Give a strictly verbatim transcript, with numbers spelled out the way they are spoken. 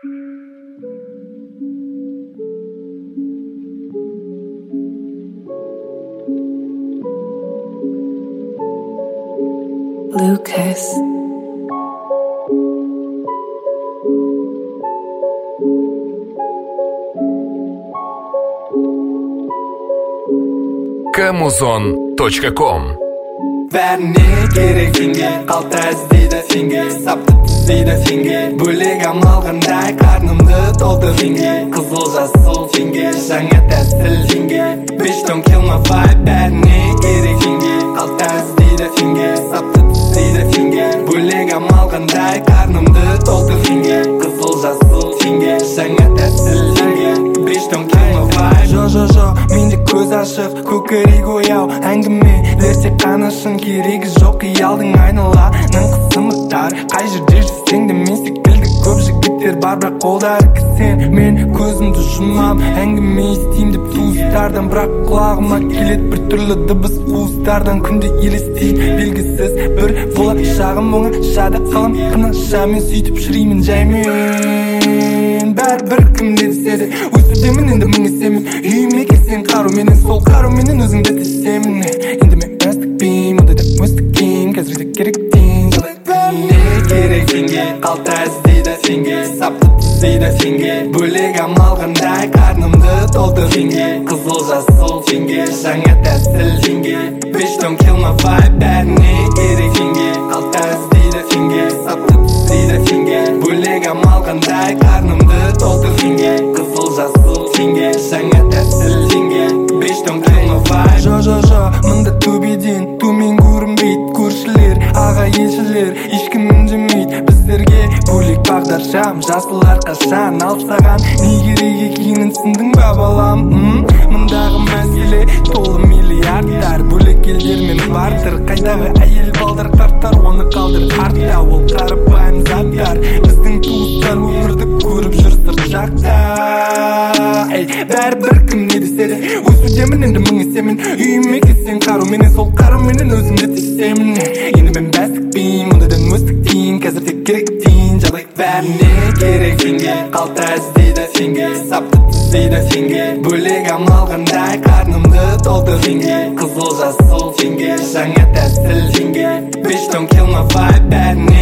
Lucas. Камузон точка ком. Бәріне керек сенге, қалта іздейді сенге, сапты тістейді сенге, бөлек амалғандай қарнымды толтыр сенге, қызыл жасыл сенге, жаңа тәсіл сенге, bitch don't kill my vibe. Бәріне керек сенге, қалта іздейді сенге, сапты тістейді сенге, бөлек амалғандай қарнымды толтыр сенге, қызыл жасыл сенге, жаңа тәсіл сенге, bitch don't kill my vibe. Жо жо жо менде көз ашық, көкірек ояу, әңгімелер тек қана шын, керегі жоқ қиялдың айналаның қысымы тар. Қай жерде жүрсең де мен секілді көп жігіттер бар, бірақ қолдары кісен. Мен көзімді жұмам, әңгіме естеймін деп туыстардан, бірақ құлағыма келеді бір түрлі дыбыс қуыстардан. Күнде елестейді белгісіз бір болашағым, оңашада қалам қынаша, мен сөйтіп жүремін жаймен. Бәрібір кім не десе де өсудемін енді мың есемін, үйіме келсең қаруменен, сол қаруменен өзіңді тесемін. Енді мен өстікпеймін, ондайда өстікейін, қазірде керектейін. Бәріне керек сенге, қалта іздейді сенге, сапты тістейді сенге, бөлек амалғандай қарнымды толтыр сенге, қызыл жасыл сенге, жаңа тәсіл сенге, bitch don't kill my vibe. Бәріне керек сенге, қалта іздейді сенге, сапты тістейді сенге, бөлек амалғандай қарнымды толтыр сенге, қызыл жасыл сенге, жаңа тәсіл сенге, bitch don't kill my vibe. Жо жо жо мында төбеден төмен көрінбейді, көршілер аға елшілер ешкім үндемейді, біздерге бөлек бағдаршам, жасыл әрқашан. Ал саған не керек екенін түсіндің ба балам? Мұндағы мәселе толы миллиардтар, бөлек елдермен бартыр, қайдағы әйел балдар қарттар, оны қалдыр артта. Ол қарапайым заттар, біздің туыстар өмірді көріп жүр сырт жақта. Бәрібір кім не десе де өсудемін енді мың есемін, үйіме келсең қаруменен, сол қаруменен өзімді тесемін. Енді мен бәстікпеймін, ондайдан өстіктейін, қазірде керектейін жағдай. Бәріне керек сенге, қалта іздейді сенге, сапты тістейді сенге, бөлек амалғандай қарнымды толтыр сенге, қызыл жасыл сенге, жаңа тәсіл сенге, bitch don't kill my vibe. Бәріне